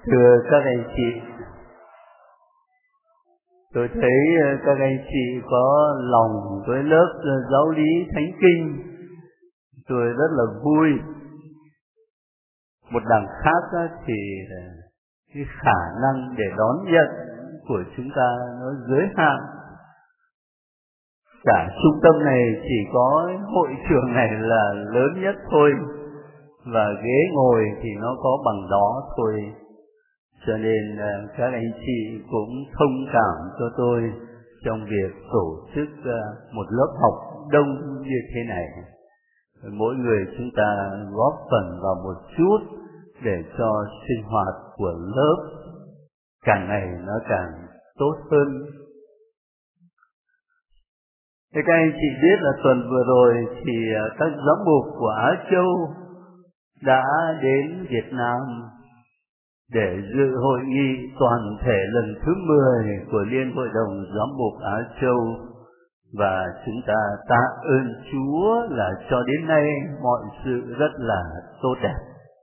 Thưa các anh chị, tôi thấy các anh chị có lòng với lớp giáo lý Thánh Kinh, tôi rất là vui. Một đằng khác thì cái khả năng để đón nhận của chúng ta nó giới hạn. Cả trung tâm này chỉ có hội trường này là lớn nhất thôi, và ghế ngồi thì nó có bằng đó thôi. Cho nên các anh chị cũng thông cảm cho tôi trong việc tổ chức một lớp học đông như thế này. Mỗi người chúng ta góp phần vào một chút để cho sinh hoạt của lớp càng ngày nó càng tốt hơn. Thế các anh chị biết là tuần vừa rồi thì các giám mục của Á Châu đã đến Việt Nam để dự hội nghị toàn thể lần thứ 10 của Liên Hội đồng Giám mục Á Châu. Và chúng ta tạ ơn Chúa là cho đến nay mọi sự rất là tốt đẹp.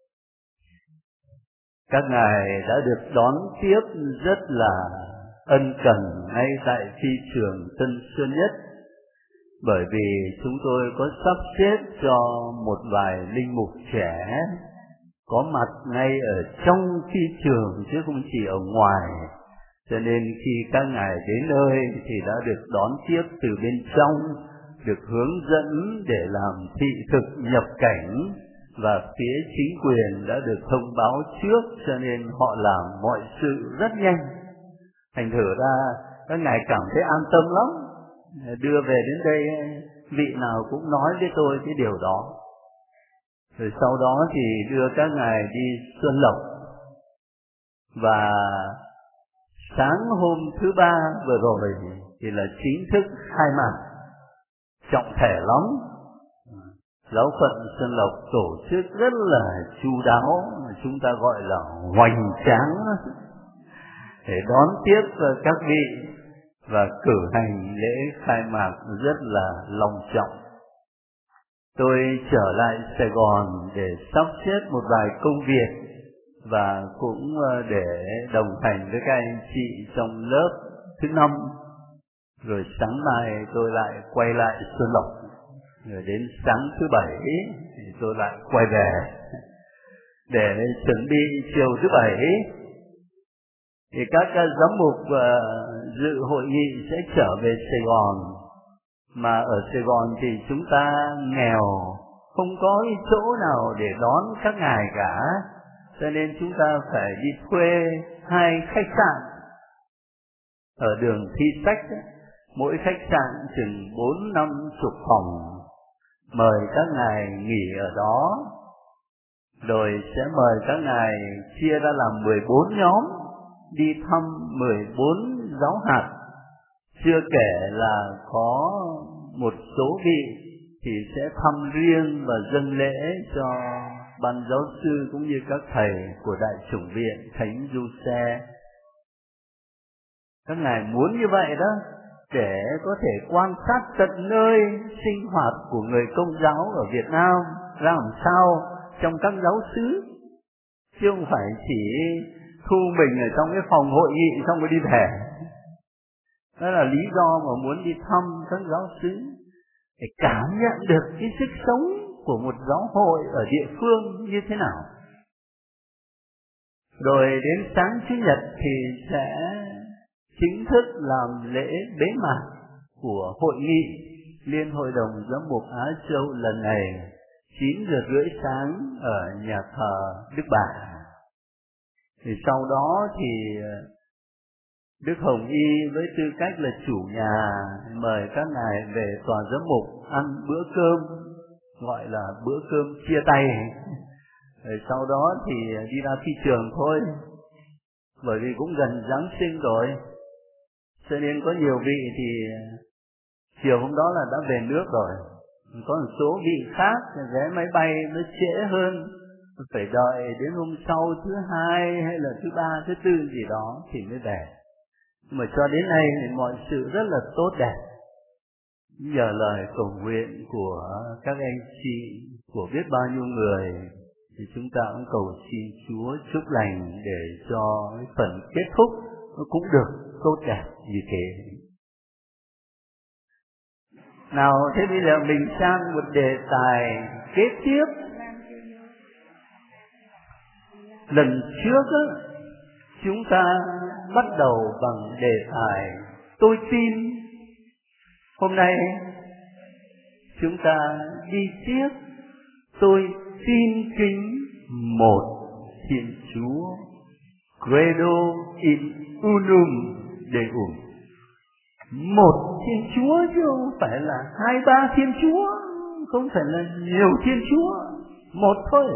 Các ngài đã được đón tiếp rất là ân cần ngay tại phi trường Tân Sơn Nhất, bởi vì chúng tôi có sắp xếp cho một vài linh mục trẻ có mặt ngay ở trong phi trường chứ không chỉ ở ngoài. Cho nên khi các ngài đến nơi thì đã được đón tiếp từ bên trong, được hướng dẫn để làm thị thực nhập cảnh, và phía chính quyền đã được thông báo trước, cho nên họ làm mọi sự rất nhanh. Thành thử ra các ngài cảm thấy an tâm lắm. Đưa về đến đây vị nào cũng nói với tôi cái điều đó. Rồi sau đó thì đưa các ngài đi Xuân Lộc. Và sáng hôm thứ Ba vừa rồi thì là chính thức khai mạc trọng thể lắm. Giáo phận Xuân Lộc tổ chức rất là chu đáo, chúng ta gọi là hoành tráng, để đón tiếp các vị và cử hành lễ khai mạc rất là long trọng. Tôi trở lại Sài Gòn để sắp xếp một vài công việc và cũng để đồng hành với các anh chị trong lớp thứ 5. Rồi sáng mai tôi lại quay lại Xuân Lộc. Rồi đến sáng thứ 7 thì tôi lại quay về để chuẩn bị chiều thứ 7 thì các giám mục dự hội nghị sẽ trở về Sài Gòn. Mà ở Sài Gòn thì chúng ta nghèo, không có cái chỗ nào để đón các ngài cả, cho nên chúng ta phải đi thuê 2 khách sạn ở đường Thi Sách. Mỗi khách sạn chừng 4-50 phòng, mời các ngài nghỉ ở đó. Rồi sẽ mời các ngài chia ra làm 14 nhóm đi thăm 14 giáo hạt. Chưa kể là có một số vị thì sẽ thăm riêng và dâng lễ cho ban giáo sư cũng như các thầy của Đại chủng viện Thánh Giuse. Các ngài muốn như vậy đó, để có thể quan sát tận nơi sinh hoạt của người Công giáo ở Việt Nam ra làm sao trong các giáo xứ, chứ không phải chỉ thu mình ở trong cái phòng hội nghị xong rồi đi về. Đó là lý do mà muốn đi thăm các giáo xứ, để cảm nhận được cái sức sống của một giáo hội ở địa phương như thế nào. Rồi đến sáng Chủ nhật thì sẽ chính thức làm lễ bế mạc của hội nghị Liên Hội đồng Giám mục Á Châu lần này, 9:30 sáng ở nhà thờ Đức Bà. Thì sau đó thì Đức Hồng Y với tư cách là chủ nhà mời các ngài về tòa giám mục ăn bữa cơm, gọi là bữa cơm chia tay. Rồi sau đó thì đi ra phi trường thôi, bởi vì cũng gần Giáng sinh rồi, cho nên có nhiều vị thì chiều hôm đó là đã về nước rồi. Có một số vị khác vé máy bay nó trễ hơn, phải đợi đến hôm sau thứ 2 hay là thứ 3, thứ 4 gì đó thì mới về. Mà cho đến nay thì mọi sự rất là tốt đẹp, nhờ lời cầu nguyện của các anh chị, của biết bao nhiêu người, thì chúng ta cũng cầu xin Chúa chúc lành để cho cái phần kết thúc nó cũng được tốt đẹp như thế. Nào, thế bây giờ mình sang một đề tài kế tiếp. Lần trước á, chúng ta bắt đầu bằng đề tài tôi tin. Hôm nay chúng ta đi tiếp tôi tin kính một Thiên Chúa. Credo in unum Deum. Một Thiên Chúa chứ không phải là 2-3 Thiên Chúa, không phải là nhiều Thiên Chúa, một thôi.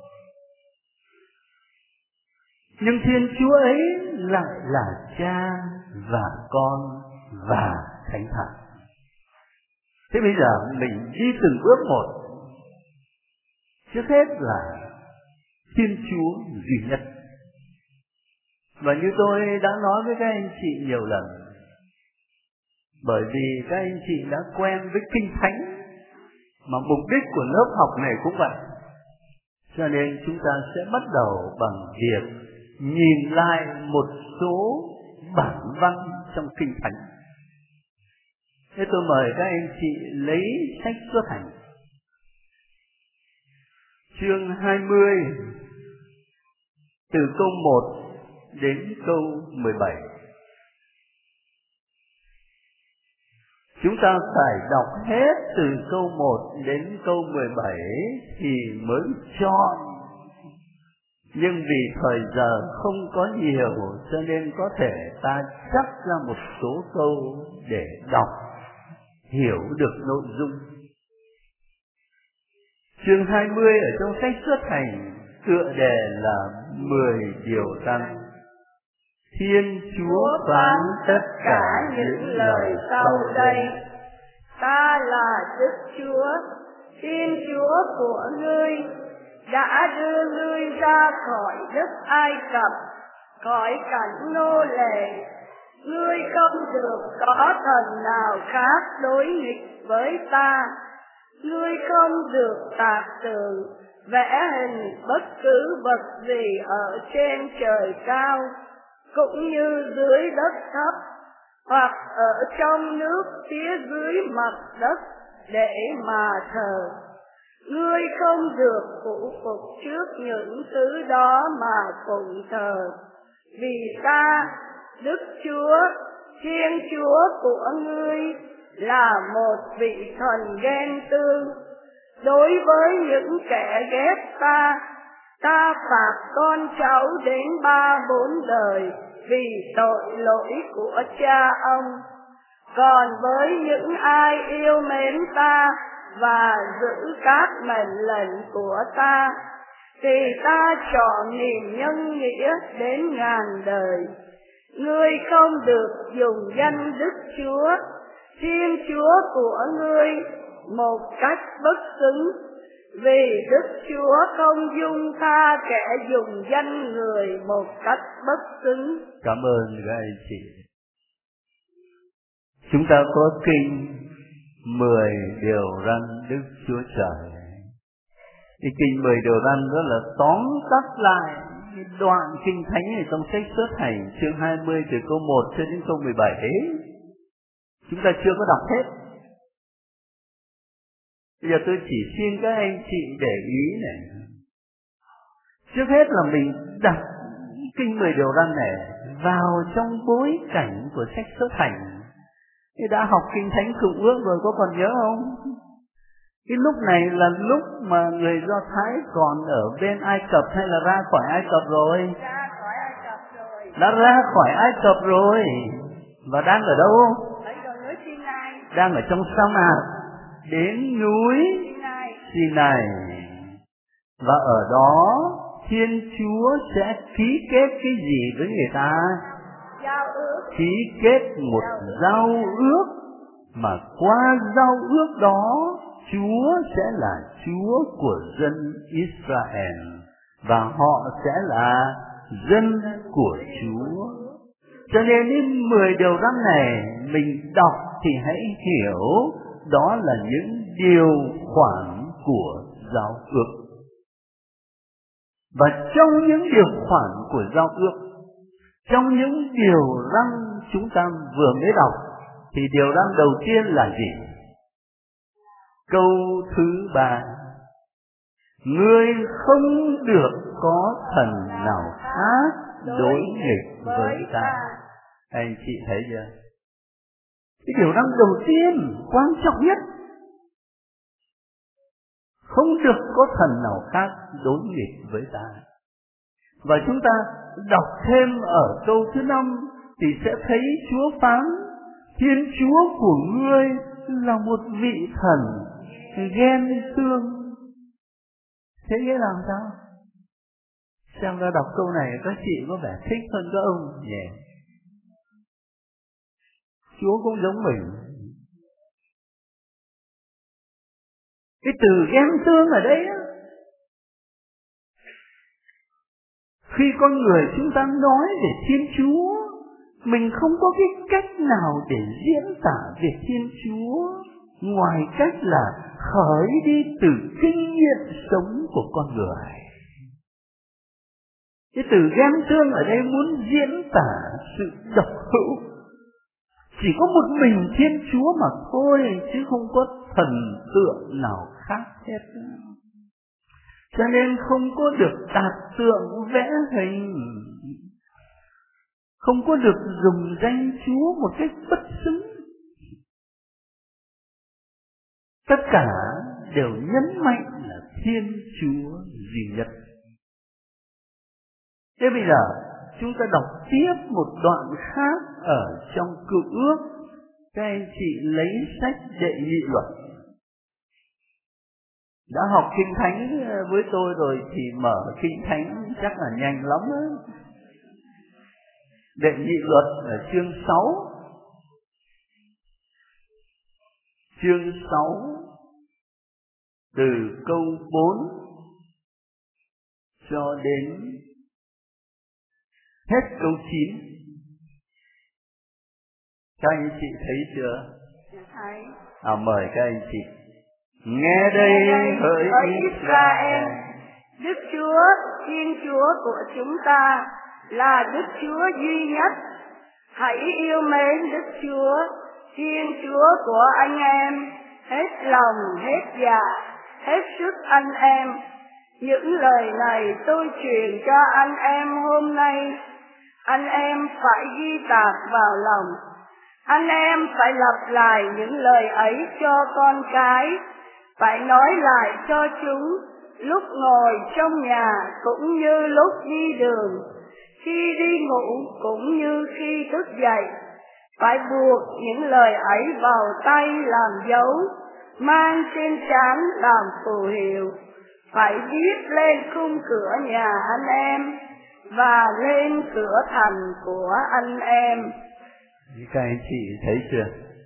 Nhưng Thiên Chúa ấy lại là Cha và Con và Thánh Thần. Thế bây giờ mình đi từng bước một. Trước hết là Thiên Chúa duy nhất. Và như tôi đã nói với các anh chị nhiều lần, bởi vì các anh chị đã quen với Kinh Thánh, mà mục đích của lớp học này cũng vậy, cho nên chúng ta sẽ bắt đầu bằng việc nhìn lại một số bản văn trong Kinh Thánh. Thế tôi mời các anh chị lấy sách Xuất Hành chương 20 từ câu 1 đến câu 17. Chúng ta phải đọc hết từ câu 1 đến câu 17 thì mới chọn. Nhưng vì thời giờ không có nhiều cho nên có thể ta chắc ra một số câu để đọc hiểu được nội dung. Chương 20 ở trong sách Xuất Hành tựa đề là 10 điều răn. Thiên Chúa phán tất cả những lời sau đây: Ta là Đức Chúa, Thiên Chúa của ngươi, đã đưa ngươi ra khỏi đất Ai Cập, khỏi cảnh nô lệ. Ngươi không được có thần nào khác đối nghịch với ta. Ngươi không được tạc tượng, vẽ hình bất cứ vật gì ở trên trời cao, cũng như dưới đất thấp, hoặc ở trong nước phía dưới mặt đất để mà thờ. Ngươi không được phụ phục trước những thứ đó mà phụng thờ, vì ta, Đức Chúa, Thiên Chúa của ngươi, là một vị thần ghen tương. Đối với những kẻ ghét ta, ta phạt con cháu đến 3-4 đời vì tội lỗi của cha ông. Còn với những ai yêu mến ta và giữ các mệnh lệnh của ta, thì ta trọn niềm nhân nghĩa đến ngàn đời. Ngươi không được dùng danh Đức Chúa, Thiên Chúa của ngươi một cách bất xứng, vì Đức Chúa không dung tha kẻ dùng danh người một cách bất xứng. Cảm ơn các anh chị. Chúng ta có kinh 10 điều răn Đức Chúa Trời. Cái kinh 10 điều răn đó là tóm tắt lại cái đoạn Kinh Thánh ở trong sách Xuất Hành chương 20 từ câu 1 cho đến câu 17 ấy. Chúng ta chưa có đọc hết. Bây giờ tôi chỉ xin các anh chị để ý này. Trước hết là mình đặt kinh 10 điều răn này vào trong bối cảnh của sách Xuất Hành. Thì đã học Kinh Thánh Cựu Ước rồi, có còn nhớ không? Cái lúc này là lúc mà người Do Thái còn ở bên Ai Cập hay là ra khỏi Ai Cập rồi? Ra khỏi Ai Cập rồi. Đã ra khỏi Ai Cập rồi. Và đang ở đâu? Ở núi Sinai. Đang ở trong sa mạc đến núi Sinai. Và ở đó Thiên Chúa sẽ ký kết cái gì với người ta? Giao ước. Ký kết một giao ước, mà qua giao ước đó Chúa sẽ là Chúa của dân Israel và họ sẽ là dân của Chúa. Cho nên đến 10 điều răn này mình đọc thì hãy hiểu đó là những điều khoản của giao ước. Và trong những điều khoản của giao ước, trong những điều răn chúng ta vừa mới đọc, thì điều răn đầu tiên là gì? Câu thứ 3: ngươi không được có thần nào khác đối nghịch với ta. Anh chị thấy chưa? Cái điều răn đầu tiên, quan trọng nhất, không được có thần nào khác đối nghịch với ta. Và chúng ta đọc thêm ở câu thứ 5 thì sẽ thấy Chúa phán: Thiên Chúa của ngươi là một vị thần ghen tương. Thế nghĩa làm sao? Xem ra đọc câu này các chị có vẻ thích hơn các ông nhỉ? Chúa cũng giống mình. Cái từ ghen tương ở đây á, khi con người chúng ta nói về Thiên Chúa, mình không có cái cách nào để diễn tả về Thiên Chúa ngoài cách là khởi đi từ kinh nghiệm sống của con người. Cái từ ghen tương ở đây muốn diễn tả sự độc hữu. Chỉ có một mình Thiên Chúa mà thôi, chứ không có thần tượng nào khác hết. Cho nên không có được tạc tượng vẽ hình, không có được dùng danh Chúa một cách bất xứng. Tất cả đều nhấn mạnh là Thiên Chúa duy nhất. Thế bây giờ chúng ta đọc tiếp một đoạn khác ở trong Cựu Ước. Các anh chị lấy sách Đệ Nhị Luật. Đã học Kinh Thánh với tôi rồi thì mở Kinh Thánh chắc là nhanh lắm đó. Đệ Nhị Luật ở chương 6. Chương 6 từ câu 4 cho đến hết câu 9. Các anh chị thấy chưa? Thấy. Mời các anh chị. Nghe đây hỡi Israel, Đức Chúa, Thiên Chúa của chúng ta là Đức Chúa duy nhất. Hãy yêu mến Đức Chúa, Thiên Chúa của anh em, hết lòng, hết dạ, hết sức anh em. Những lời này tôi truyền cho anh em hôm nay. Anh em phải ghi tạc vào lòng. Anh em phải lặp lại những lời ấy cho con cái, phải nói lại cho chúng lúc ngồi trong nhà cũng như lúc đi đường, khi đi ngủ cũng như khi thức dậy. Phải buộc những lời ấy vào tay làm dấu, mang trên trán làm phù hiệu. Phải viết lên khung cửa nhà anh em và lên cửa thành của anh em. Các anh chị thấy chưa?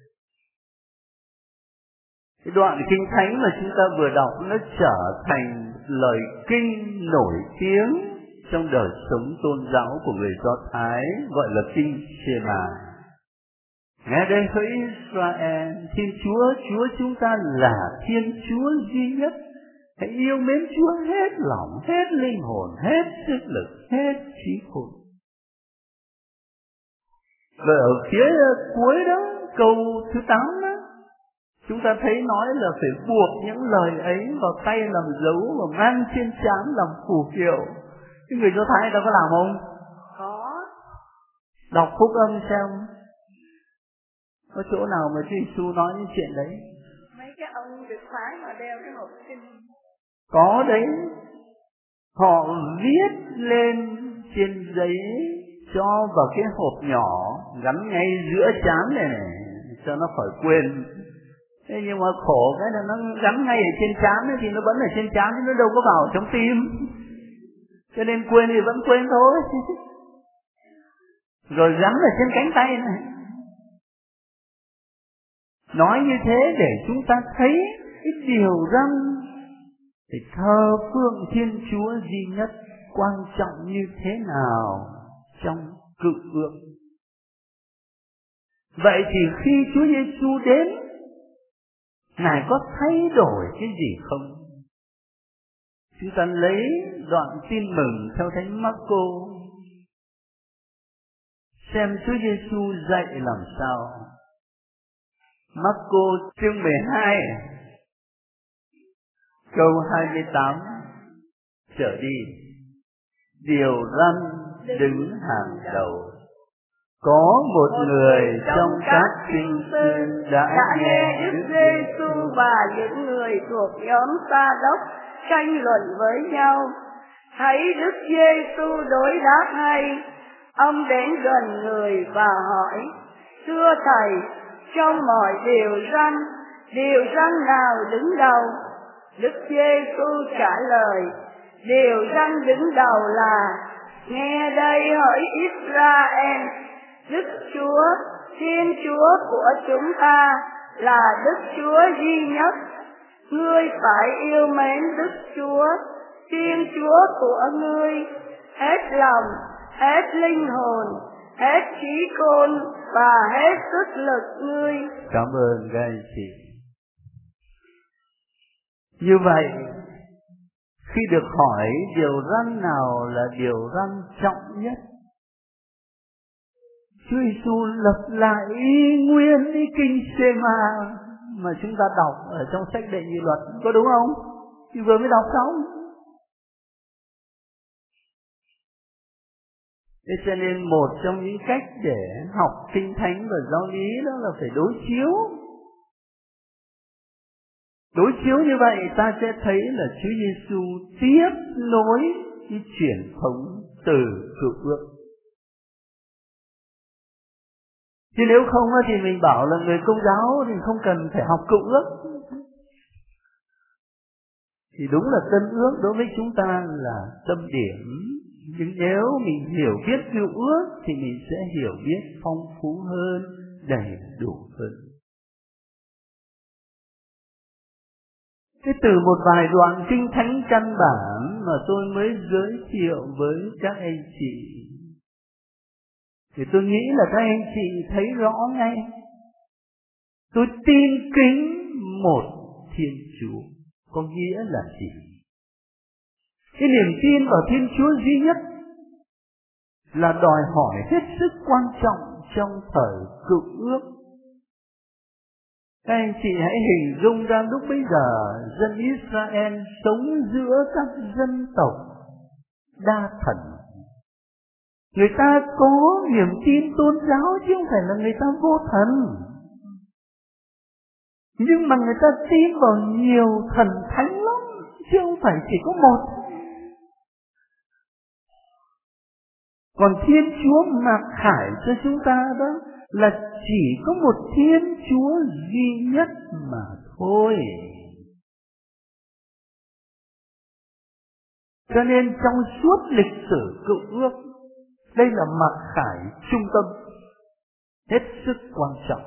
Cái đoạn Kinh Thánh mà chúng ta vừa đọc nó trở thành lời kinh nổi tiếng trong đời sống tôn giáo của người Do Thái, gọi là kinh Shema. Nghe đây hỡi Israel, Thiên Chúa, Chúa chúng ta là Thiên Chúa duy nhất. Hãy yêu mến Chúa hết lòng, hết linh hồn, hết sức lực, hết trí khôn. Và ở phía cuối đó, câu thứ 8 đó, chúng ta thấy nói là phải buộc những lời ấy vào tay làm dấu và mang trên trán làm phù hiệu. Cái người Do Thái ta có làm không? Có. Đọc Phúc Âm xem, có chỗ nào mà Chúa Giêsu nói những chuyện đấy? Mấy cái ông được phái mà đeo cái hộp kinh. Có đấy. Họ viết lên trên giấy, cho vào cái hộp nhỏ gắn ngay giữa trán này, cho nó khỏi quên. Thế nhưng mà khổ cái là nó gắn ngay ở trên trán thì nó vẫn ở trên trán, chứ nó đâu có vào trong tim. Cho nên quên thì vẫn quên thôi. Rồi gắn ở trên cánh tay này. Nói như thế để chúng ta thấy cái điều rằng thì thờ phượng Thiên Chúa duy nhất quan trọng như thế nào trong Cựu Ước. Vậy thì khi Chúa Giêsu đến, Ngài có thay đổi cái gì không? Chúng ta lấy đoạn tin mừng theo Thánh Marco, xem Chúa Giêsu dạy làm sao. Marco chương 12 câu 28 trở đi. Điều răn đứng hàng đầu. Có một người trong các kinh sư đã nghe Đức Giêsu và những người thuộc nhóm Sa Đốc tranh luận với nhau. Thấy Đức Giêsu đối đáp hay, ông đến gần người và hỏi: Thưa Thầy, trong mọi điều răn nào đứng đầu? Đức Giêsu trả lời: Điều răn đứng đầu là: Nghe đây hỡi Israel, Đức Chúa, Thiên Chúa của chúng ta là Đức Chúa duy nhất. Ngươi phải yêu mến Đức Chúa, Thiên Chúa của ngươi, hết lòng, hết linh hồn, hết trí khôn và hết sức lực ngươi. Cảm ơn các anh chị. Như vậy, khi được hỏi điều răn nào là điều răn trọng nhất, Chúa Giêsu lập lại y nguyên cái kinh Sê-ma mà chúng ta đọc ở trong sách Đệ Nhị Luật, có đúng không? Thì vừa mới đọc xong. Thế cho nên một trong những cách để học Kinh Thánh và giáo lý đó là phải đối chiếu. Đối chiếu như vậy ta sẽ thấy là Chúa Giêsu tiếp nối cái truyền thống từ Cựu Ước. Chứ nếu không thì mình bảo là người Công giáo thì không cần phải học Cựu Ước. Thì đúng là Tân Ước đối với chúng ta là tâm điểm. Nhưng nếu mình hiểu biết Cựu Ước thì mình sẽ hiểu biết phong phú hơn, đầy đủ hơn. Thế từ một vài đoạn Kinh Thánh căn bản mà tôi mới giới thiệu với các anh chị, thì tôi nghĩ là các anh chị thấy rõ ngay. Tôi tin kính một Thiên Chúa có nghĩa là gì? Cái niềm tin vào Thiên Chúa duy nhất là đòi hỏi hết sức quan trọng trong thời Cựu Ước. Các anh chị hãy hình dung ra lúc bấy giờ dân Israel sống giữa các dân tộc đa thần. Người ta có niềm tin tôn giáo chứ không phải là người ta vô thần. Nhưng mà người ta tin vào nhiều thần thánh lắm, chứ không phải chỉ có một. Còn Thiên Chúa mặc khải cho chúng ta đó là chỉ có một Thiên Chúa duy nhất mà thôi. Cho nên trong suốt lịch sử Cựu Ước, đây là mặc khải trung tâm, hết sức quan trọng.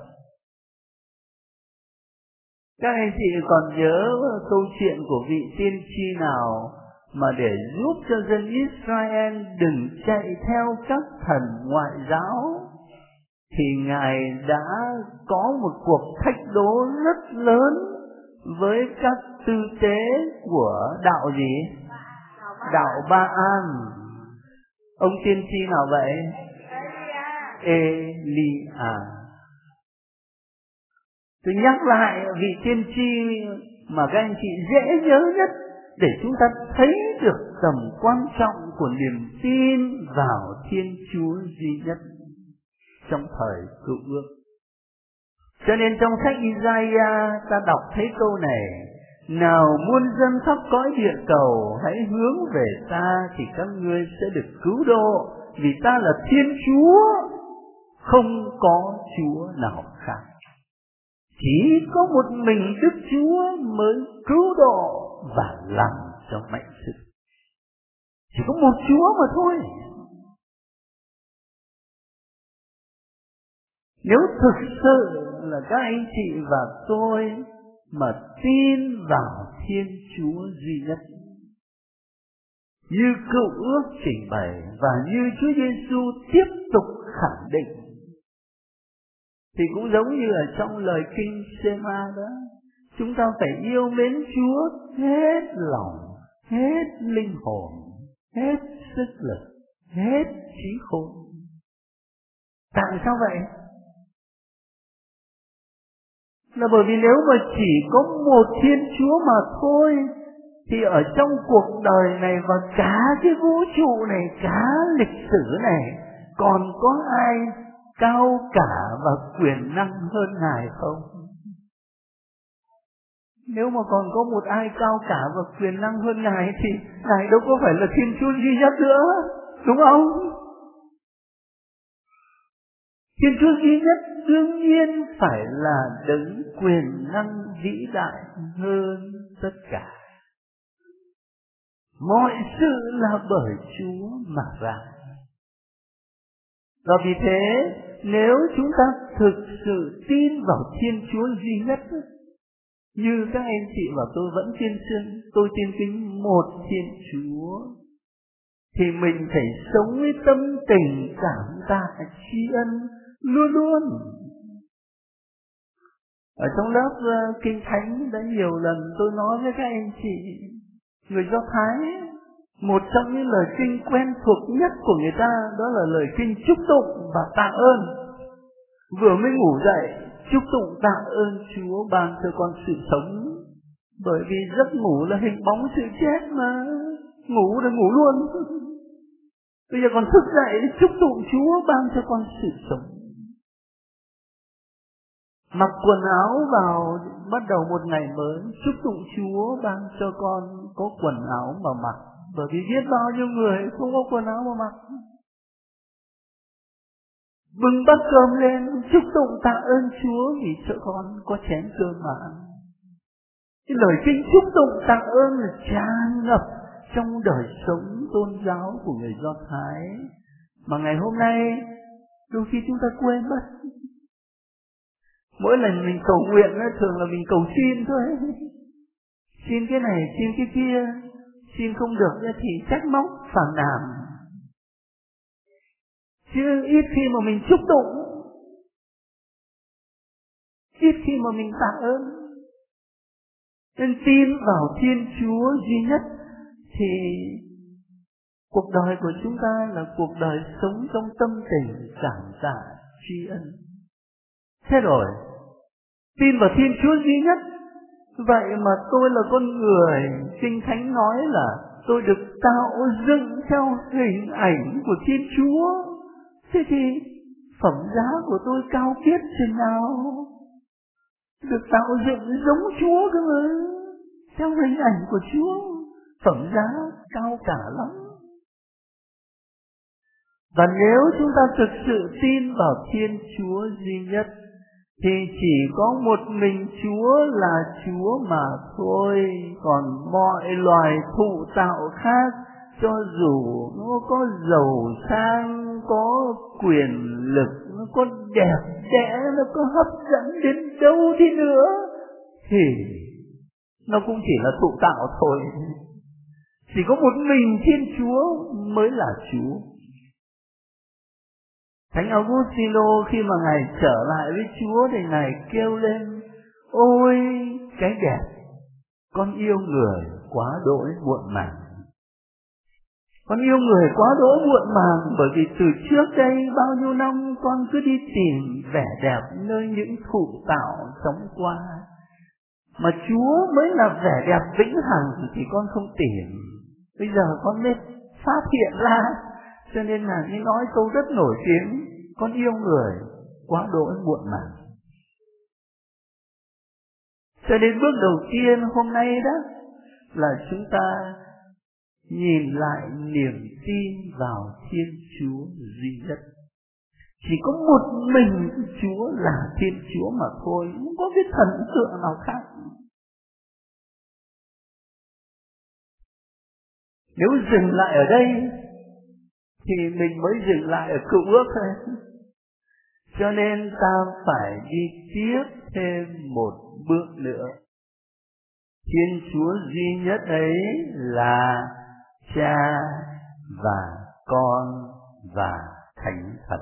Các anh chị còn nhớ câu chuyện của vị tiên tri nào mà để giúp cho dân Israel đừng chạy theo các thần ngoại giáo, thì Ngài đã có một cuộc thách đố rất lớn với các tư tế của đạo gì? Đạo Ba-an. Ông tiên tri nào vậy? Elia. Tôi nhắc lại vị tiên tri mà các anh chị dễ nhớ nhất để chúng ta thấy được tầm quan trọng của niềm tin vào Thiên Chúa duy nhất trong thời Cựu Ước. Cho nên trong sách Isaiah ta đọc thấy câu này: nào muôn dân khắp cõi địa cầu hãy hướng về ta thì các ngươi sẽ được cứu độ, vì ta là Thiên Chúa, không có Chúa nào khác. Chỉ có một mình Đức Chúa mới cứu độ và làm cho mạnh sự. Chỉ có một Chúa mà thôi. Nếu thực sự là các anh chị và tôi mà tin vào Thiên Chúa duy nhất, như Cựu Ước trình bày và như Chúa Giêsu tiếp tục khẳng định, thì cũng giống như ở trong lời kinh Sê-ma đó, chúng ta phải yêu mến Chúa hết lòng, hết linh hồn, hết sức lực, hết trí khôn. Tại sao vậy? Là bởi vì nếu mà chỉ có một Thiên Chúa mà thôi, thì ở trong cuộc đời này và cả cái vũ trụ này, cả lịch sử này, còn có ai cao cả và quyền năng hơn Ngài không? Nếu mà còn có một ai cao cả và quyền năng hơn Ngài thì Ngài đâu có phải là Thiên Chúa duy nhất nữa, đúng không? Thiên Chúa duy nhất đương nhiên phải là đấng quyền năng vĩ đại hơn tất cả. Mọi sự là bởi Chúa mà ra. Và vì thế, nếu chúng ta thực sự tin vào Thiên Chúa duy nhất, như các anh chị và tôi vẫn tôi tin kính một Thiên Chúa, thì mình phải sống với tâm tình cảm tạ tri ân luôn luôn. Ở trong lớp Kinh Thánh đã nhiều lần tôi nói với các anh chị, người Do Thái, một trong những lời kinh quen thuộc nhất của người ta đó là lời kinh chúc tụng và tạ ơn. Vừa mới ngủ dậy, chúc tụng tạ ơn Chúa ban cho con sự sống. Bởi vì giấc ngủ là hình bóng sự chết mà, ngủ là ngủ luôn. Bây giờ còn thức dậy chúc tụng Chúa ban cho con sự sống. Mặc quần áo vào bắt đầu một ngày mới, chúc tụng Chúa ban cho con có quần áo mà mặc. Bởi vì biết bao nhiêu người không có quần áo mà mặc. Bưng bát cơm lên, chúc tụng tạ ơn Chúa vì cho con có chén cơm mà ăn. Cái lời kinh chúc tụng tạ ơn là tràn ngập trong đời sống tôn giáo của người Do Thái, mà ngày hôm nay đôi khi chúng ta quên mất. Mỗi lần mình cầu nguyện thường là mình cầu xin thôi. Xin cái này, xin cái kia, xin không được thì trách móc, phàn nàn. Chứ ít khi mà mình chúc tụng, ít khi mà mình tạ ơn. Nên tin vào Thiên Chúa duy nhất thì cuộc đời của chúng ta là cuộc đời sống trong tâm tình cảm tạ tri ân. Thế rồi, tin vào Thiên Chúa duy nhất, vậy mà tôi là con người, Kinh Thánh nói là tôi được tạo dựng theo hình ảnh của Thiên Chúa. Thế thì phẩm giá của tôi cao biết chừng nào? Được tạo dựng giống Chúa cơ mà, theo hình ảnh của Chúa, phẩm giá cao cả lắm. Và nếu chúng ta thực sự tin vào Thiên Chúa duy nhất, thì chỉ có một mình Chúa là Chúa mà thôi. Còn mọi loài thụ tạo khác, cho dù nó có giàu sang, có quyền lực, nó có đẹp đẽ, nó có hấp dẫn đến đâu đi nữa, thì nó cũng chỉ là thụ tạo thôi. Chỉ có một mình Thiên Chúa mới là Chúa. Thánh Augustino khi mà Ngài trở lại với Chúa thì Ngài kêu lên: ôi cái đẹp, con yêu người quá đỗi muộn màng. Con yêu người quá đỗi muộn màng, bởi vì từ trước đây bao nhiêu năm con cứ đi tìm vẻ đẹp nơi những thụ tạo sống qua. Mà Chúa mới là vẻ đẹp vĩnh hằng thì con không tìm. Bây giờ con mới phát hiện ra, cho nên là mới nói câu rất nổi tiếng: con yêu người quá đỗi muộn màng. Cho nên bước đầu tiên hôm nay đó là chúng ta nhìn lại niềm tin vào Thiên Chúa duy nhất. Chỉ có một mình Chúa là Thiên Chúa mà thôi, không có cái thần tượng nào khác. Nếu dừng lại ở đây thì mình mới dừng lại ở Cựu Ước thôi. Cho nên ta phải đi tiếp thêm một bước nữa. Thiên Chúa duy nhất ấy là Cha và Con và Thánh Thần.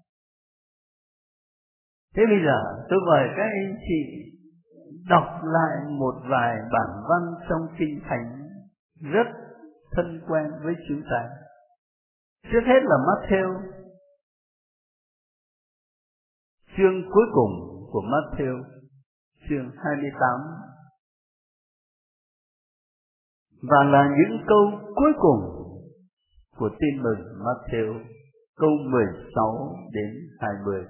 Thế bây giờ tôi mời các anh chị đọc lại một vài bản văn trong Kinh Thánh rất thân quen với chúng ta. Trước hết là Matthew, chương cuối cùng của Matthew, chương 28, và là những câu cuối cùng của tin mừng Matthew, câu 16 đến 20.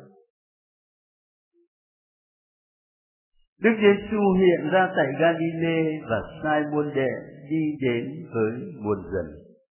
Đức Giêsu hiện ra tại Galilee và sai môn đệ đi đến với muôn dân.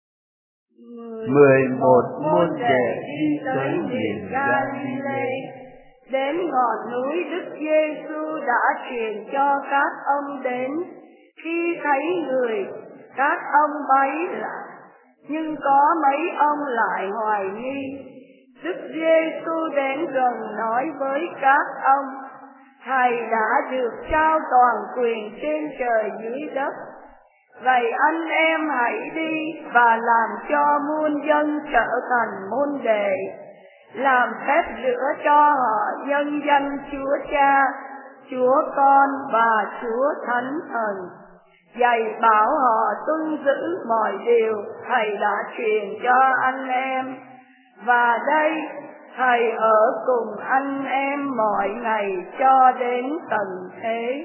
11 môn đệ đi tới miền Galilee, đến ngọn núi Đức Giêsu đã truyền cho các ông đến. Khi thấy người, các ông bấy lại, nhưng có mấy ông lại hoài nghi. Đức Giêsu đến gần nói với các ông: Thầy đã được trao toàn quyền trên trời dưới đất. Vậy anh em hãy đi và làm cho muôn dân trở thành môn đệ, làm phép rửa cho họ nhân danh Chúa Cha, Chúa Con và Chúa Thánh Thần, dạy bảo họ tuân giữ mọi điều Thầy đã truyền cho anh em. Và đây, Thầy ở cùng anh em mọi ngày cho đến tận thế.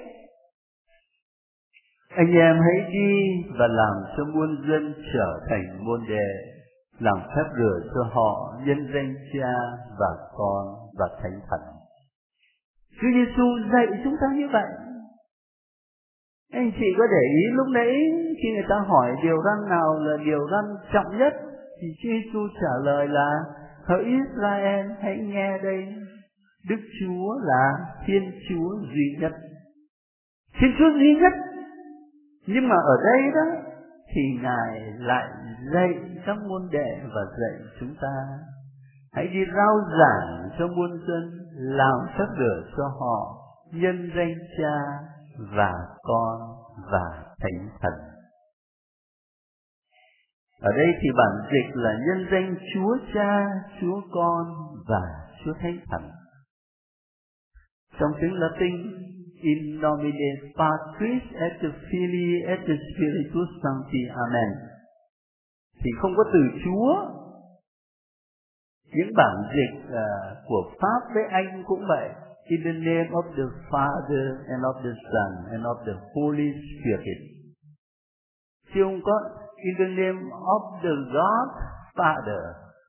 Anh em hãy đi và làm cho muôn dân trở thành môn đệ, làm phép rửa cho họ nhân danh Cha và Con và Thánh Thần. Chúa Giêsu dạy chúng ta như vậy. Anh chị có để ý lúc nãy khi người ta hỏi điều răn nào là điều răn trọng nhất, thì Chúa Giêsu trả lời là: hỡi Israel, hãy nghe đây, Đức Chúa là Thiên Chúa duy nhất. Thiên Chúa duy nhất. Nhưng mà ở đây đó thì Ngài lại dạy các môn đệ và dạy chúng ta hãy đi rao giảng cho muôn dân, làm phép rửa cho họ nhân danh Cha và Con và Thánh Thần. Ở đây thì bản dịch là nhân danh Chúa Cha, Chúa Con và Chúa Thánh Thần. Trong tiếng Latin, in nomine Patris et Filii et Spiritus Sancti, Amen, thì không có từ Chúa. Những bản dịch của Pháp với Anh cũng vậy. In the name of the Father and of the Son and of the Holy Spirit. Chứ không có in the name of the God Father.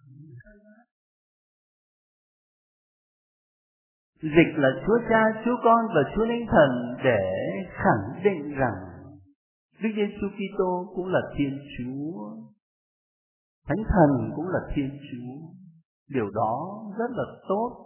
Dịch là Chúa Cha, Chúa Con và Chúa Thánh Thần để khẳng định rằng Đức Giêsu Kitô cũng là Thiên Chúa, Thánh Thần cũng là Thiên Chúa. Điều đó rất là tốt.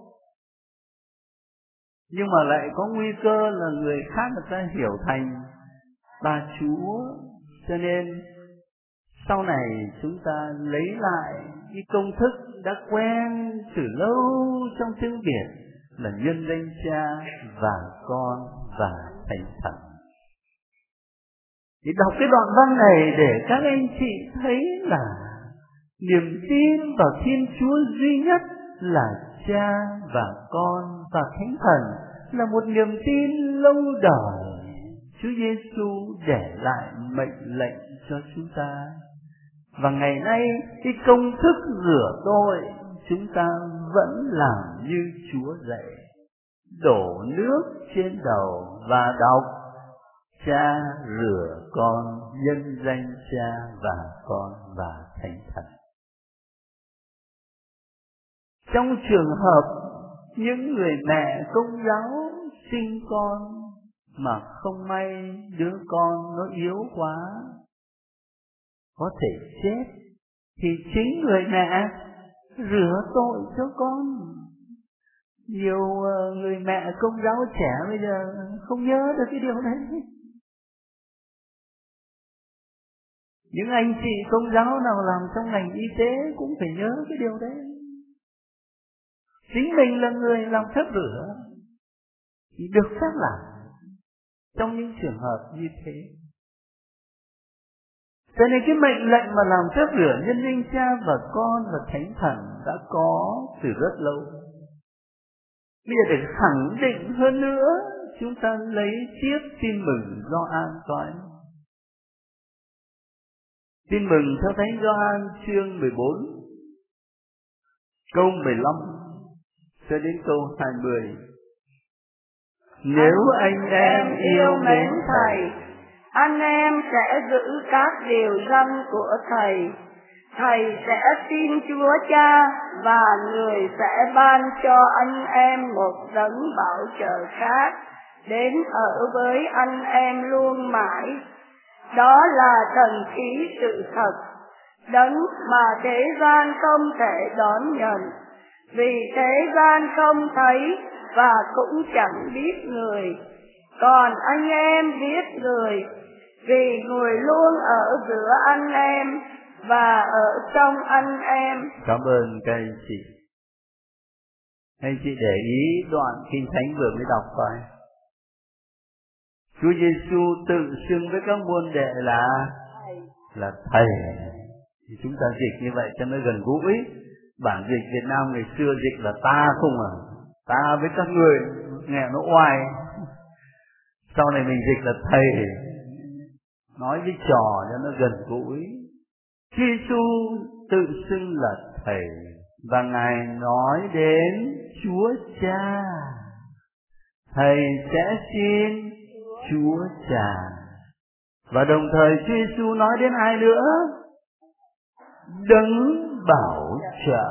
Nhưng mà lại có nguy cơ là người khác người ta hiểu thành Ba Chúa. Cho nên sau này chúng ta lấy lại cái công thức đã quen từ lâu trong tiếng Việt là nhân danh Cha và Con và Thánh Thần. Thì đọc cái đoạn văn này để các anh chị thấy là niềm tin vào Thiên Chúa duy nhất là Cha và Con và Thánh Thần là một niềm tin lâu đời. Chúa Giêsu để lại mệnh lệnh cho chúng ta. Và ngày nay cái công thức rửa tội chúng ta vẫn làm như Chúa dạy. Đổ nước trên đầu và đọc: Cha rửa con nhân danh Cha và Con và Thánh Thần. Trong trường hợp những người mẹ công giáo sinh con mà không may đứa con nó yếu quá, có thể chết, thì chính người mẹ rửa tội cho con. Nhiều người mẹ công giáo trẻ bây giờ không nhớ được cái điều đấy. Những anh chị công giáo nào làm trong ngành y tế cũng phải nhớ cái điều đấy. Chính mình là người làm phép rửa thì được phép làm trong những trường hợp như thế. Cho nên cái mệnh lệnh mà làm phép rửa nhân danh Cha và Con và Thánh Thần đã có từ rất lâu. Bây giờ để khẳng định hơn nữa, chúng ta lấy tiếp tin mừng do An Toán. Tin mừng theo Thánh Gioan chương 14, câu 15 cho đến câu 20. Nếu anh em yêu mến Thầy, anh em sẽ giữ các điều răn của Thầy. Thầy sẽ tin Chúa Cha và Người sẽ ban cho anh em một đấng bảo trợ khác đến ở với anh em luôn mãi. Đó là thần khí sự thật, đấng mà thế gian không thể đón nhận, vì thế gian không thấy và cũng chẳng biết Người. Còn anh em biết Người, vì Người luôn ở giữa anh em và ở trong anh em. Cảm ơn các anh chị. Anh chị để ý đoạn Kinh Thánh vừa mới đọc coi. Chúa Giêsu tự xưng với các môn đệ là Thầy. Thì chúng ta dịch như vậy cho nó gần gũi. Bản dịch Việt Nam ngày xưa dịch là ta không à. Ta với các người, nghe nó oai. Sau này mình dịch là Thầy, nói với trò cho nó gần gũi. Chúa Giêsu tự xưng là Thầy và Ngài nói đến Chúa Cha. Thầy sẽ xin Chúa Cha. Và đồng thời Chúa Giêsu nói đến ai nữa? Đấng bảo trợ,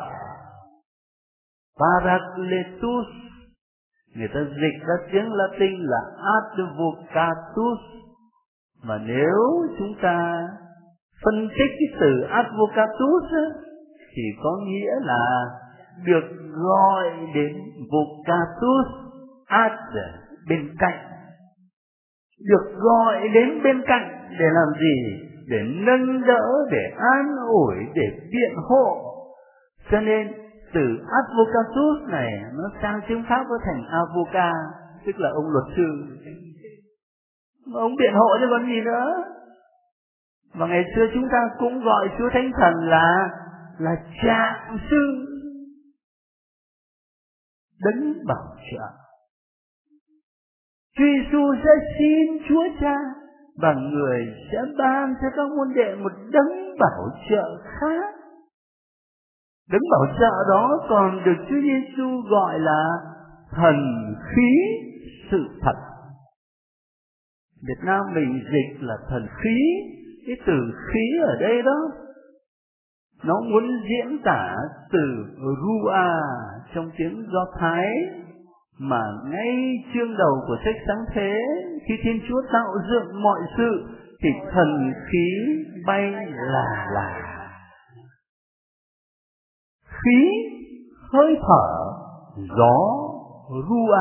Paracletus. Người ta dịch ra tiếng Latin là Advocatus. Mà nếu chúng ta phân tích cái từ Advocatus thì có nghĩa là được gọi đến Vocatus, ad bên cạnh. Được gọi đến bên cạnh để làm gì? Để nâng đỡ, để an ủi, để biện hộ. Cho nên từ Advocatus này nó sang tiếng Pháp có thành avocat, tức là ông luật sư. Mà ông biện hộ chứ còn gì nữa. Và ngày xưa chúng ta cũng gọi Chúa Thánh Thần là Trạng Sư, đấng bảo trợ. Chúa Giêsu sẽ xin Chúa Cha và Người sẽ ban cho các môn đệ một đấng bảo trợ khác. Đấng bảo trợ đó còn được Chúa Giêsu gọi là thần khí sự thật. Việt Nam mình dịch là thần khí. Cái từ khí ở đây đó, nó muốn diễn tả từ Rua trong tiếng Do Thái, mà ngay chương đầu của sách Sáng Thế, khi Thiên Chúa tạo dựng mọi sự thì thần khí bay là khí, hơi thở, gió, Rua.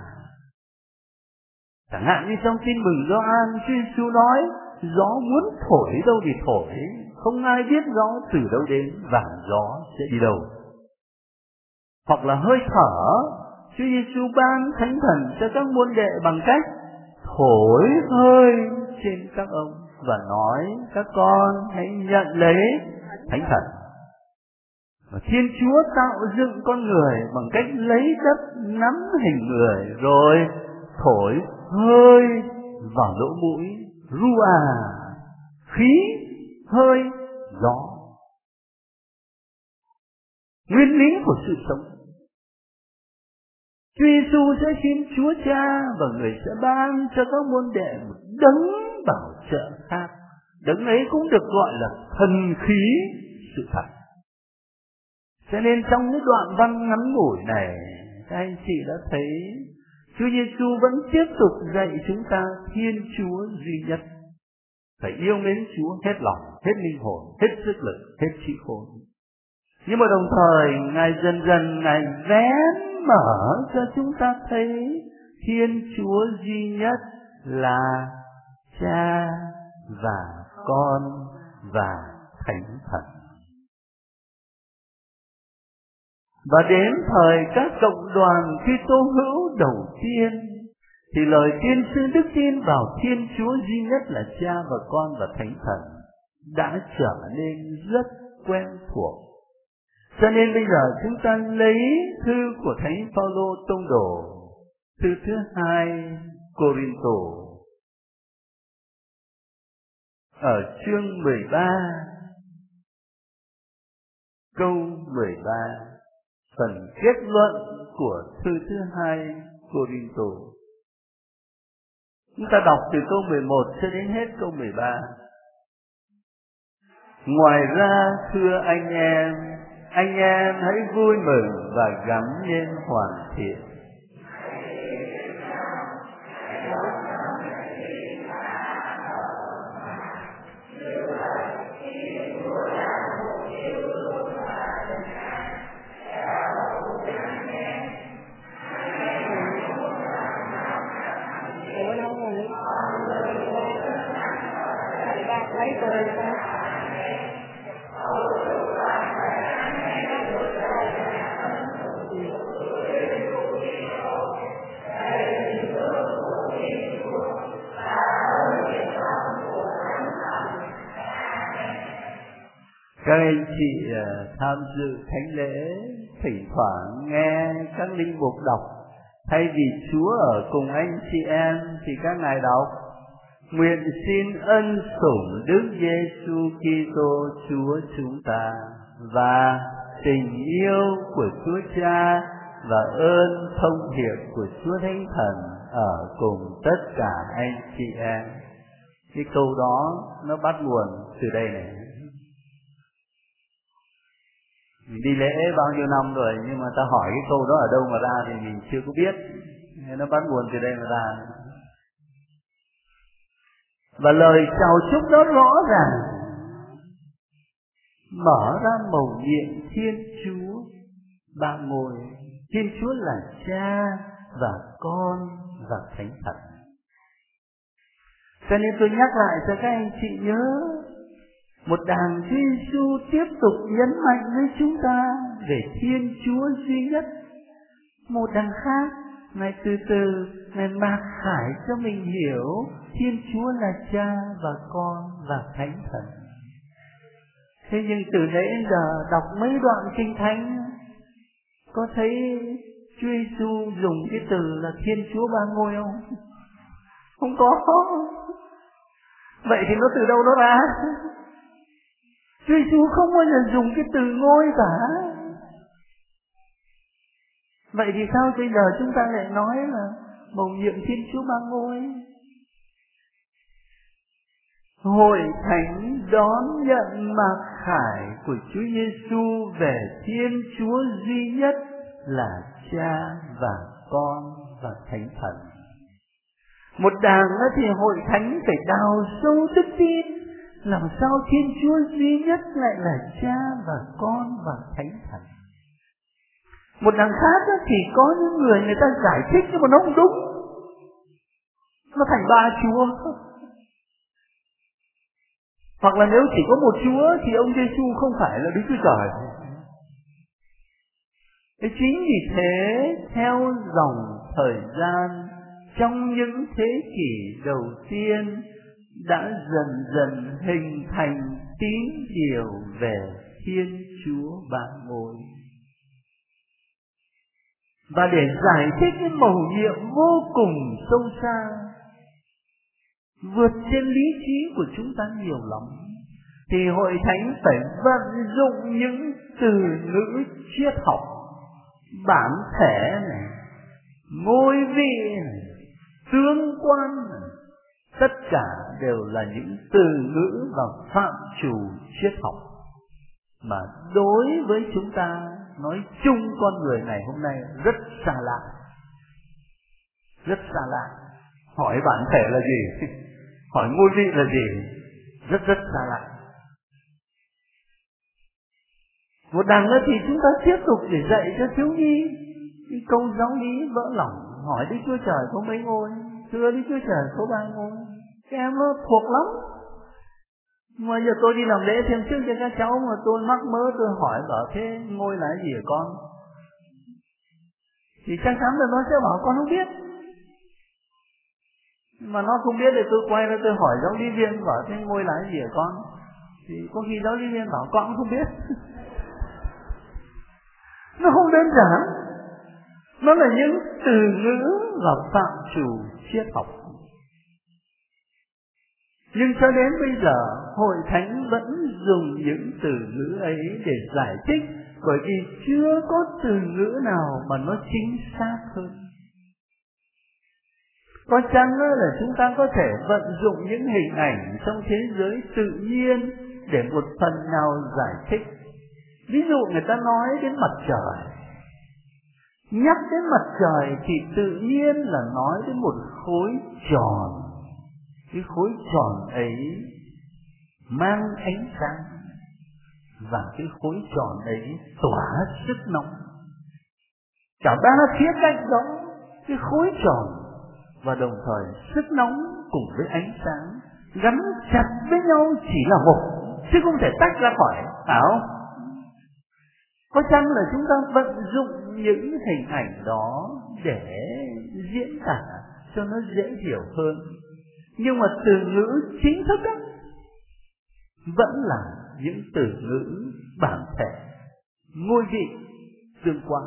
Chẳng hạn như trong Tin mừng Gioan, Chúa Giêsu nói gió muốn thổi đâu thì thổi, không ai biết gió từ đâu đến và gió sẽ đi đâu. Hoặc là hơi thở, Chúa Giêsu ban Thánh Thần cho các môn đệ bằng cách thổi hơi trên các ông và nói các con hãy nhận lấy Thánh Thần. Và Thiên Chúa tạo dựng con người bằng cách lấy đất nắm hình người rồi thổi hơi vào lỗ mũi, Rua, khí, hơi, gió. Nguyên lý của sự sống. Chúa Giêsu sẽ xin Chúa Cha và Người sẽ ban cho các môn đệ một đấng bảo trợ khác. Đấng ấy cũng được gọi là thần khí sự thật. Cho nên trong những đoạn văn ngắn ngủi này, các anh chị đã thấy Chúa Giêsu vẫn tiếp tục dạy chúng ta Thiên Chúa duy nhất. Phải yêu mến Chúa hết lòng, hết linh hồn, hết sức lực, hết trí khôn. Nhưng mà đồng thời Ngài dần dần Ngài vén mở cho chúng ta thấy Thiên Chúa duy nhất là Cha và Con và Thánh Thần. Và đến thời các cộng đoàn Kitô hữu đầu tiên thì lời tuyên xưng đức tin vào Thiên Chúa duy nhất là Cha và Con và Thánh Thần đã trở nên rất quen thuộc. Cho nên bây giờ chúng ta lấy thư của Thánh Phaolô tông đồ, thư thứ 2 Cô-rin-tô. ở chương 13, câu 13, phần kết luận của thư thứ 2 Cô-rinh-tô. Chúng ta đọc từ câu 11 cho đến hết câu 13. Ngoài ra thưa anh em hãy vui mừng và gắng lên hoàn thiện. Các anh chị tham dự thánh lễ, thỉnh thoảng nghe các linh mục đọc, thay vì Chúa ở cùng anh chị em thì các ngài đọc: nguyện xin ân sủng Đức Giêsu Kitô Chúa chúng ta và tình yêu của Chúa Cha và ơn thông hiệp của Chúa Thánh Thần ở cùng tất cả anh chị em. Cái câu đó nó bắt nguồn từ đây này. Mình đi lễ bao nhiêu năm rồi, nhưng mà ta hỏi cái câu đó ở đâu mà ra thì mình chưa có biết. Nó bắt nguồn từ đây mà ra. Và lời chào chúc đó rõ ràng mở ra mầu nhiệm Thiên Chúa ba ngôi. Thiên Chúa là Cha và Con và Thánh Thần. Cho nên tôi nhắc lại cho các anh chị nhớ, một đàng Chúa Giêsu tiếp tục nhấn mạnh với chúng ta về Thiên Chúa duy nhất. Một đàng khác, Ngài từ từ Ngài mạc khải cho mình hiểu Thiên Chúa là Cha và Con và Thánh Thần. Thế nhưng từ nãy đến giờ đọc mấy đoạn Kinh Thánh, có thấy Chúa Giêsu dùng cái từ là Thiên Chúa ba ngôi không? Không có. Vậy thì nó từ đâu nó ra? Chúa Giêsu không bao giờ dùng cái từ ngôi cả. Vậy thì sao bây giờ chúng ta lại nói là mầu nhiệm Thiên Chúa ba ngôi? Hội thánh đón nhận mạc khải của Chúa Giêsu về Thiên Chúa duy nhất là Cha và Con và Thánh Thần. Một đàng thì hội thánh phải đào sâu đức tin, làm sao Thiên Chúa duy nhất lại là Cha và Con và Thánh Thần. Một đằng khác thì có những người ta giải thích nhưng mà nó không đúng, nó thành ba Chúa. Hoặc là nếu chỉ có một Chúa thì ông Giêsu không phải là Đức Chúa Trời. Thế chính vì thế, theo dòng thời gian, trong những thế kỷ đầu tiên đã dần dần hình thành tín điều về Thiên Chúa ba ngôi. Và để giải thích cái mầu nhiệm vô cùng sâu xa, vượt trên lý trí của chúng ta nhiều lắm, thì hội thánh phải vận dụng những từ ngữ triết học, bản thể này, ngôi vị này, tương quan này, tất cả đều là những từ ngữ và phạm trù triết học mà đối với chúng ta nói chung con người ngày hôm nay rất xa lạ. Rất xa lạ. Hỏi bản thể là gì? Hỏi ngôi vị là gì? Rất xa lạ. Một đằng nữa thì chúng ta tiếp tục để dạy cho thiếu nhi cái câu giáo lý vỡ lòng. Hỏi Đức Chúa Trời có mấy ngôi? Thưa Đức Chúa Trời có ba ngôi. Các em nó thuộc lắm. Mà giờ tôi đi làm lễ thêm trước cho các cháu mà tôi mắc mớ, tôi hỏi bảo thế ngôi là gì hả con? Thì chắc chắn là nó sẽ bảo con không biết. Mà nó không biết thì tôi quay ra tôi hỏi giáo lý viên bảo thế ngôi là gì hả con? Thì có khi giáo lý viên bảo con cũng không biết. Nó không đơn giản. Nó là những từ ngữ và phạm trù triết học. Nhưng cho đến bây giờ Hội Thánh vẫn dùng những từ ngữ ấy để giải thích, bởi vì chưa có từ ngữ nào mà nó chính xác hơn. Có chăng là chúng ta có thể vận dụng những hình ảnh trong thế giới tự nhiên để một phần nào giải thích. Ví dụ người ta nói đến mặt trời, nhắc đến mặt trời thì tự nhiên là nói đến một khối tròn. Cái khối tròn ấy mang ánh sáng, và cái khối tròn ấy tỏa sức nóng. Cả ba khía cạnh đó, cái khối tròn và đồng thời sức nóng cùng với ánh sáng gắn chặt với nhau chỉ là một, chứ không thể tách ra khỏi, phải không? Có chăng là chúng ta vận dụng những hình ảnh đó để diễn tả cho nó dễ hiểu hơn, nhưng mà từ ngữ chính thức đó vẫn là những từ ngữ bản thể, ngôi vị, tương quan.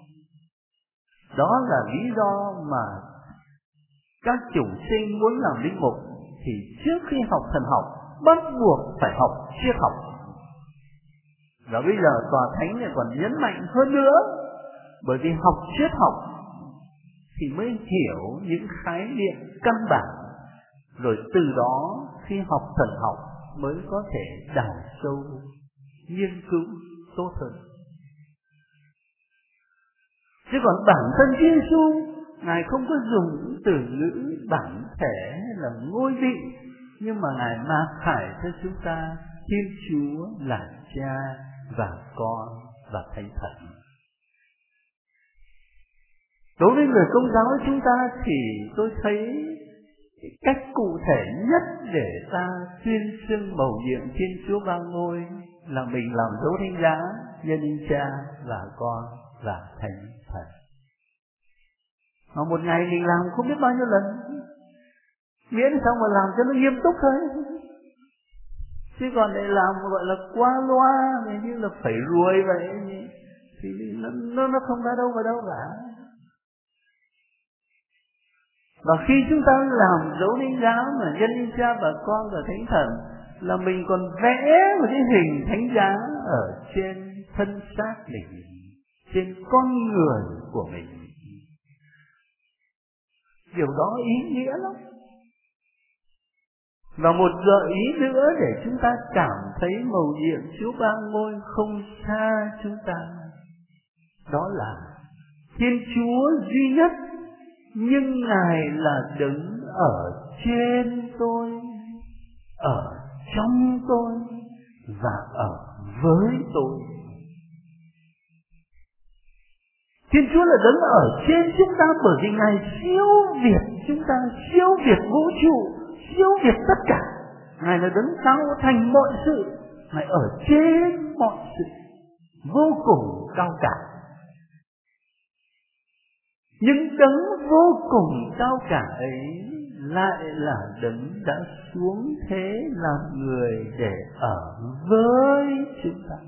Đó là lý do mà các chủng sinh muốn làm linh mục thì trước khi học thần học bắt buộc phải học triết học. Và bây giờ Tòa Thánh này còn nhấn mạnh hơn nữa, bởi vì học triết học thì mới hiểu những khái niệm căn bản, rồi từ đó khi học thần học mới có thể đào sâu, nghiên cứu tốt hơn. Chứ còn bản thân Chúa Giêsu, Ngài không có dùng những từ ngữ bản thể hay là ngôi vị, nhưng mà Ngài mặc khải cho chúng ta Thiên Chúa là Cha và Con và Thánh Thần. Đối với người Công giáo chúng ta thì tôi thấy cách cụ thể nhất để ta tuyên xưng mầu nhiệm Thiên Chúa Ba Ngôi là mình làm dấu thánh giá nhân danh Cha và Con và Thánh Thần. Mà một ngày mình làm không biết bao nhiêu lần, miễn sao mà làm cho nó nghiêm túc thôi. Chứ còn để làm gọi là qua loa, như là phải ruồi vậy, thì nó không ra đâu vào đâu cả. Và khi chúng ta làm dấu thánh giá mà nhân danh Cha và Con và Thánh Thần, là mình còn vẽ một cái hình thánh giá ở trên thân xác mình, trên con người của mình. Điều đó ý nghĩa lắm. Và một gợi ý nữa để chúng ta cảm thấy mầu nhiệm Chúa Ba Ngôi không xa chúng ta, đó là Thiên Chúa duy nhất, nhưng Ngài là đứng ở trên tôi, ở trong tôi và ở với tôi. Thiên Chúa là đứng ở trên chúng ta bởi vì Ngài siêu việt chúng ta, siêu việt vũ trụ, siêu việt tất cả. Ngài là đứng cao thành mọi sự, Ngài ở trên mọi sự, vô cùng cao cả. Nhưng đấng vô cùng cao cả ấy lại là đấng đã xuống thế làm người để ở với chúng ta.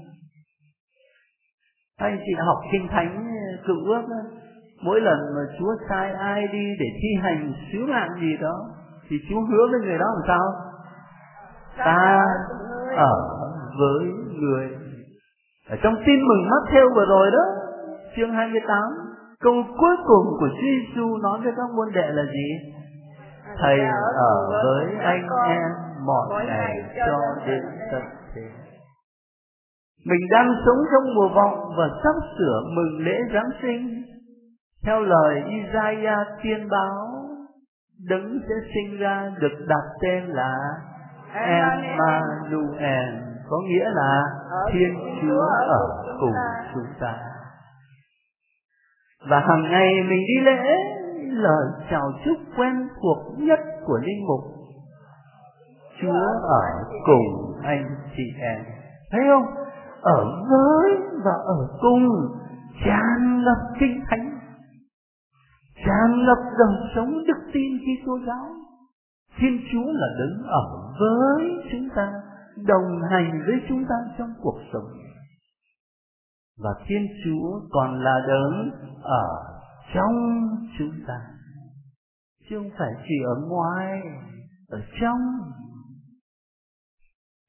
Anh chị học Kinh Thánh Cựu Ước đó, mỗi lần mà Chúa sai ai đi để thi hành sứ mạng gì đó thì Chúa hứa với người đó làm sao? Ta ở với người. Ở trong Tin Mừng Mát-thêu vừa rồi đó, chương 28, câu cuối cùng của Chúa Giêsu nói với các môn đệ là gì? Thầy ở với anh em mọi ngày cho đến tận thế. Mình đang sống trong mùa vọng và sắp sửa mừng lễ Giáng sinh. Theo lời Isaiah tiên báo, đấng sẽ sinh ra được đặt tên là Emmanuel, có nghĩa là Thiên Chúa ở cùng chúng ta. Và hàng ngày mình đi lễ, lời chào chúc quen thuộc nhất của linh mục: Chúa ở cùng anh chị em. Thấy không? Ở với và ở cùng, tràn ngập Kinh Thánh, tràn ngập đời sống đức tin Kitô giáo. Thiên Chúa là đấng ở với chúng ta, đồng hành với chúng ta trong cuộc sống. Và Thiên Chúa còn là đấng ở trong chúng ta, chứ không phải chỉ ở ngoài, ở trong.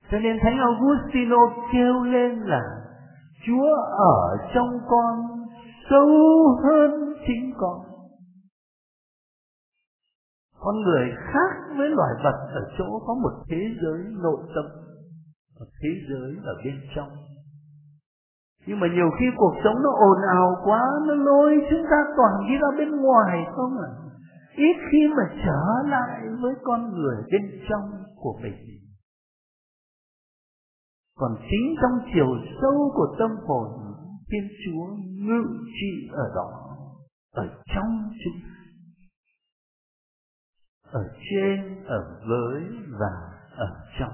Cho nên Thánh Augustino kêu lên là Chúa ở trong con sâu hơn chính con. Con người khác với loài vật ở chỗ có một thế giới nội tâm, một thế giới ở bên trong. Nhưng mà nhiều khi cuộc sống nó ồn ào quá, nó lôi chúng ta toàn đi ra bên ngoài không à. Ít khi mà trở lại với con người bên trong của mình. Còn chính trong chiều sâu của tâm hồn, Thiên Chúa ngự trị ở đó, ở trong chúng ta, ở trên, ở với và ở trong.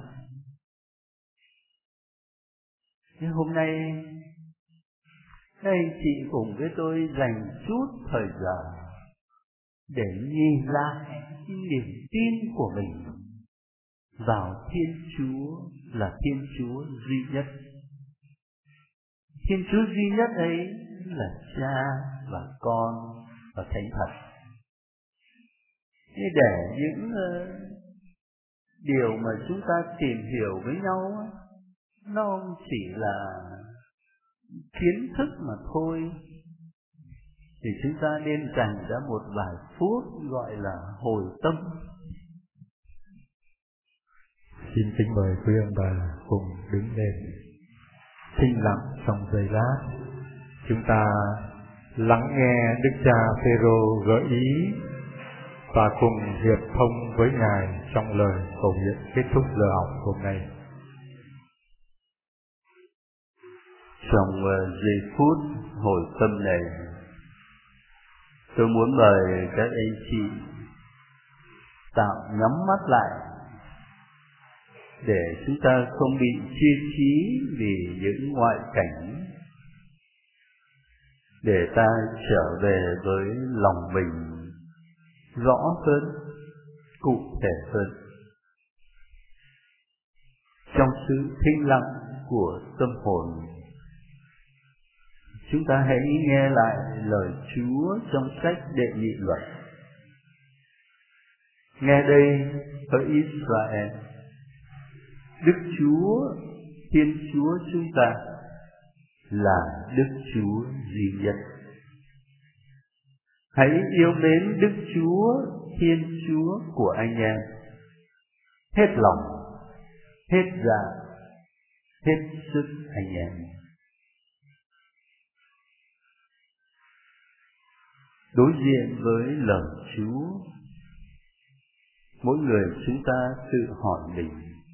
Nhưng hôm nay các anh chị cùng với tôi dành chút thời giờ để nhìn lại cái niềm tin của mình vào Thiên Chúa là Thiên Chúa duy nhất. Thiên Chúa duy nhất ấy là Cha và Con và Thánh Thần. Thế để những điều mà chúng ta tìm hiểu với nhau nó không chỉ là kiến thức mà thôi, thì chúng ta nên dành ra một vài phút gọi là hồi tâm. Xin kính mời quý ông bà cùng đứng lên, thinh lặng trong giây lát. Chúng ta lắng nghe Đức Cha Phêrô gợi ý và cùng hiệp thông với Ngài trong lời cầu nguyện kết thúc giờ học hôm nay. Trong giây phút hồi tâm này, tôi muốn mời các anh chị tạm nhắm mắt lại để chúng ta không bị chia trí vì những ngoại cảnh, để ta trở về với lòng mình rõ hơn, cụ thể hơn. Trong sự thinh lặng của tâm hồn, chúng ta hãy nghe lại lời Chúa trong sách Đệ Nhị Luật. Nghe đây hỡi Israel, Đức Chúa, Thiên Chúa chúng ta là Đức Chúa duy nhất. Hãy yêu mến Đức Chúa, Thiên Chúa của anh em, hết lòng, hết dạ, hết sức anh em. Đối diện với lời Chúa, mỗi người chúng ta tự hỏi mình: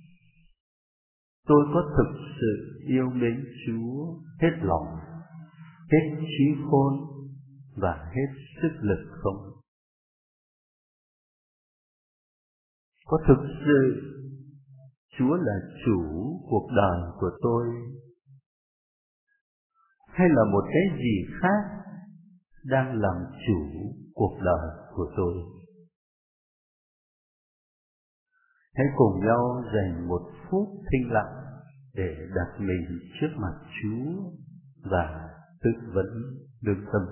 tôi có thực sự yêu mến Chúa hết lòng, hết trí khôn và hết sức lực không? Có thực sự Chúa là chủ cuộc đời của tôi, hay là một cái gì khác đang làm chủ cuộc đời của tôi? Hãy cùng nhau dành một phút thinh lặng để đặt mình trước mặt Chúa và tự vấn lương tâm.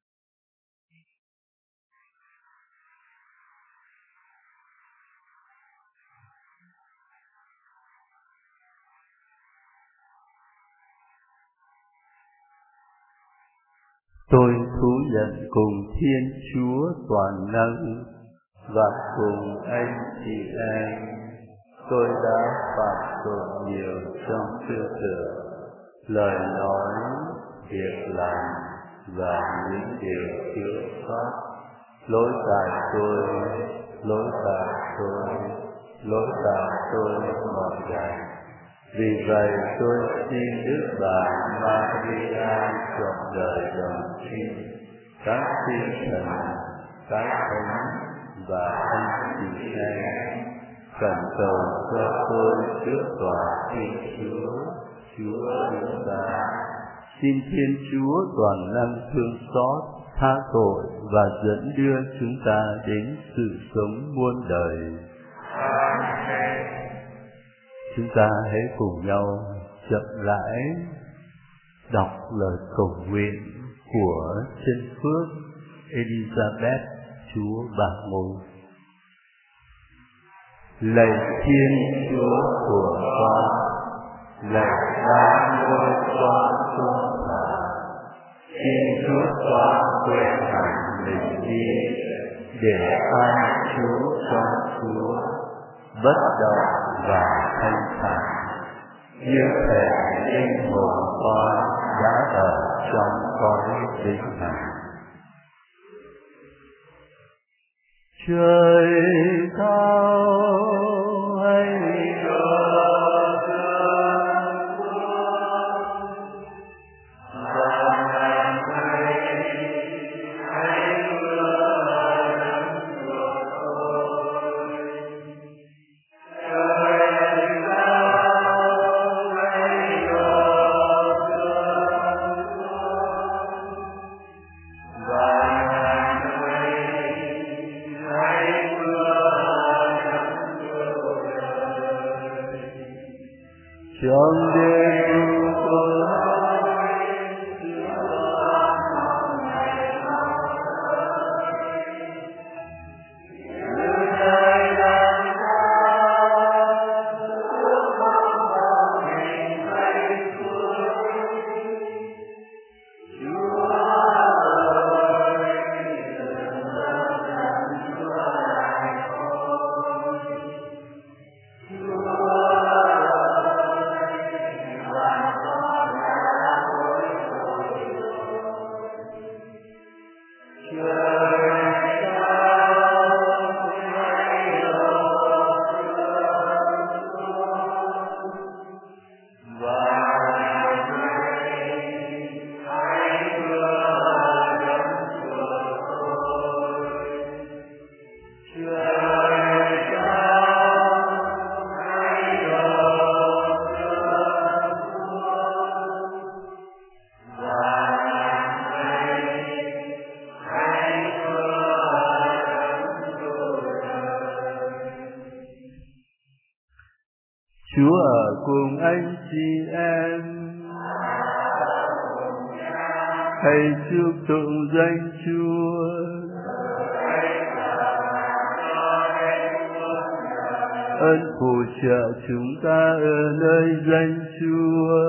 Tôi thú nhận cùng Thiên Chúa toàn năng và cùng anh chị em, tôi đã phạm tội nhiều trong tư tưởng, lời nói, việc làm và những điều thiếu sót. Lỗi tại tôi, lỗi tại tôi, lỗi tại tôi mọi ngày. Vì vậy tôi xin Đức Bà Maria trọn đời đồng trinh, các thiên thần, các thánh và anh chị em khẩn cầu cho tôi trước tòa Thiên Chúa, Chúa chúng ta. Xin Thiên Chúa toàn năng thương xót, tha tội và dẫn đưa chúng ta đến sự sống muôn đời. Amen. Chúng ta hãy cùng nhau chậm rãi đọc lời cầu nguyện của chân phước Elizabeth Chúa Bà Ngôi. lạy Thiên Chúa của con, lạy Ba Ngôi con trung thành, xin Chúa con quên hẳn mình đi để an trú trong Chúa, bất động và thanh thản, như thể linh hồn con đã ở trong cõi vĩnh hằng. Trời cao hay trong đêm Chúa ở cùng anh chị em. Hãy chúc tụng danh Chúa. Ơn phù trợ chúng ta ở nơi danh Chúa.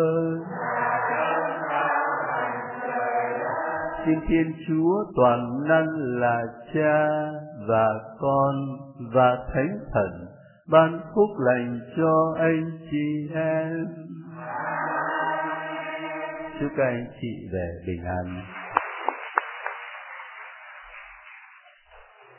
Xin Thiên Chúa toàn năng là Cha và Con và Thánh Thần ban phúc lành cho anh chị em. Chúc các anh chị về bình an.